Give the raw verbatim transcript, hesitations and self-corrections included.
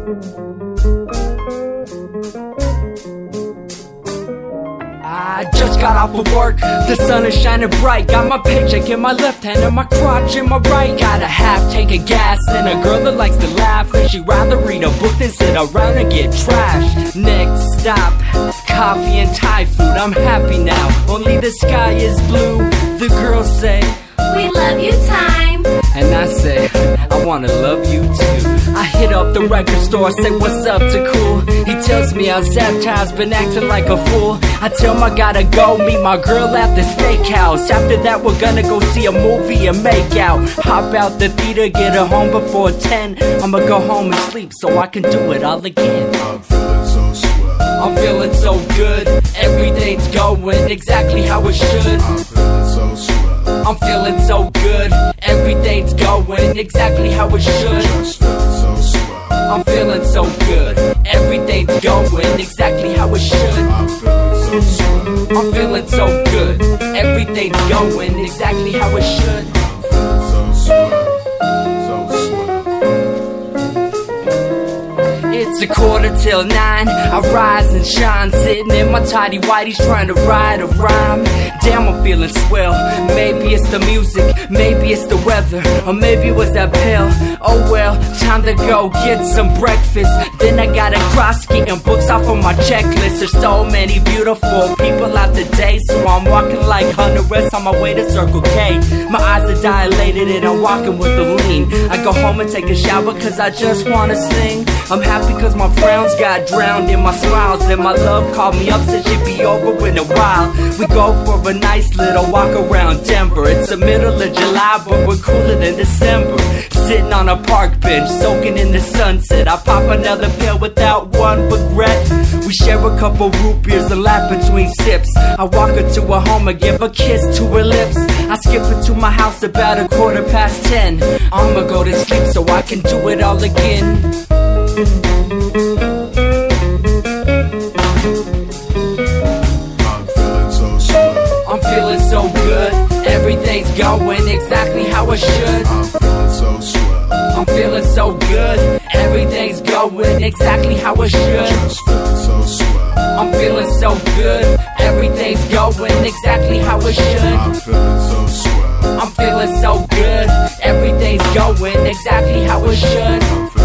I just got off of work, the sun is shining bright. Got my paycheck in my left hand and my crotch in my right. Got a half tank of gas and a girl that likes to laugh, and she'd rather read a book than sit around and get trashed. Next stop, coffee and Thai food. I'm happy now, only the sky is blue. The girls say, we love you, time. and I say, I wanna love you too. I hit up the record store, say what's up to Cool. He tells me how Zaptime's been acting like a fool. I tell him I gotta go meet my girl at the steakhouse. After that we're gonna go see a movie and make out. Hop out the theater, get her home before ten. I'ma go home and sleep so I can do it all again. I'm feeling so swell. I'm feeling so good, everything's going exactly how it should. I'm feeling so swell. I'm feeling so good, everything's going exactly how it should. Just feeling so swell. I'm feeling so good, everything's going exactly how it should. I'm feeling so swell. I'm feeling so good, everything's going exactly how it should. I'm feeling so swell. So swell. It's a quarter till nine, I rise and shine, sitting in my tidy whities trying to write a rhyme. Damn, I'm feeling swell. Maybe it's the music, maybe it's the weather, or maybe it was that pill. Oh well, time to go get some breakfast. Then I gotta cross getting books off of my checklist. There's so many beautiful people out today, so I'm walking like Hunter-S on my way to Circle K. My eyes are dilated and I'm walking with a lean. I go home and take a shower cause I just wanna sing. I'm happy cause my frowns got drowned in my smiles. And my love called me up, said she'd be over in a while. We go for a nice little walk around Denver. It's the middle of July but we're cooler than December. Sitting on a park bench, soaking in the sunset. I pop another pill without one regret. We share a couple root beers and laugh between sips. I walk her to her home and give a kiss to her lips. I skip into my house about a quarter past ten. I'ma go to sleep so I can do it all again. I'm feeling so swell. I'm feeling so good, everything's going exactly how it should. I'm feeling so swell. I'm feeling so good, everything's going exactly how it should. Just feeling so swell. I'm feeling so good, everything's going exactly how it should. I'm feeling so swell. I'm feeling so good, everything's going exactly how it should. I'm